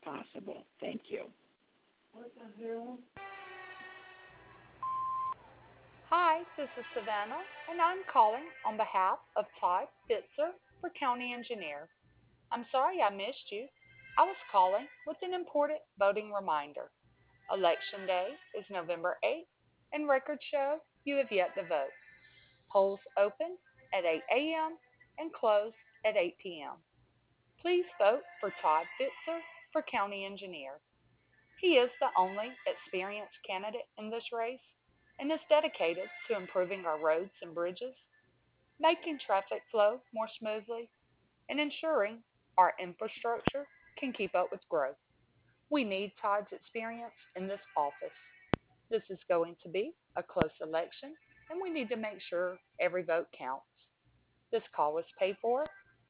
possible. Thank you. Hi, this is Savannah, and I'm calling on behalf of Todd Fitzer for County Engineer. I'm sorry I missed you. I was calling with an important voting reminder. Election Day is November 8th, and records show you have yet to vote. Polls open at 8 a.m. and close at 8 p.m. Please vote for Todd Fitzer for County Engineer. He is the only experienced candidate in this race and is dedicated to improving our roads and bridges, making traffic flow more smoothly, and ensuring our infrastructure can keep up with growth. We need Todd's experience in this office. This is going to be a close election, and we need to make sure every vote counts. This call was paid for